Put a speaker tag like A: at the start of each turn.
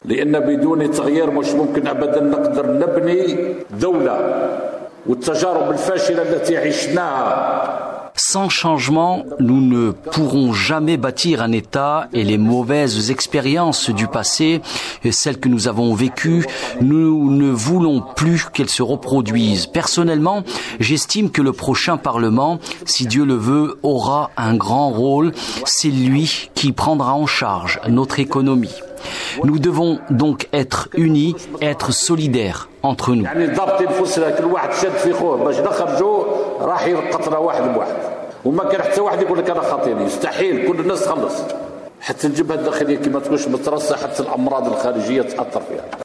A: لأن بدون تغيير مش ممكن أبدا نقدر نبني دولة والتجارب الفاشلة التي عشناها.
B: Sans changement, nous ne pourrons jamais bâtir un État et les mauvaises expériences du passé, celles que nous avons vécues, nous ne voulons plus qu'elles se reproduisent. Personnellement, j'estime que le prochain Parlement, si Dieu le veut, aura un grand rôle. C'est lui qui prendra en charge notre économie. Nous devons donc être unis, être solidaires entre nous.
A: وما كان حتى واحد يقول لك انا خطيني، يستحيل، كل الناس تخلص حتى الجبهه الداخليه كما تقولش مترصه حتى الامراض الخارجيه تاثر فيها.